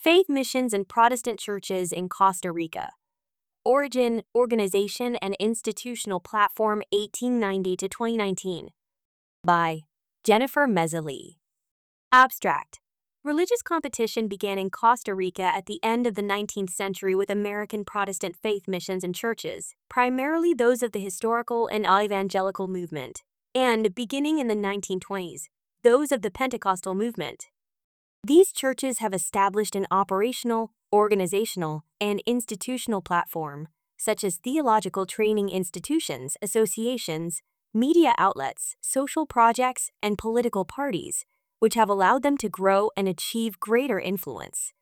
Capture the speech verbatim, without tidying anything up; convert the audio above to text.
Faith missions and Protestant churches in Costa Rica. Origin, organization, and institutional platform eighteen ninety to twenty nineteen. By Jennifer Mezzali. Abstract. Religious competition began in Costa Rica at the end of the nineteenth century with American Protestant faith missions and churches, primarily those of the historical and evangelical movement, and, beginning in the nineteen twenties, those of the Pentecostal movement. These churches have established an operational, organizational, and institutional platform, such as theological training institutions, associations, media outlets, social projects, and political parties, which have allowed them to grow and achieve greater influence.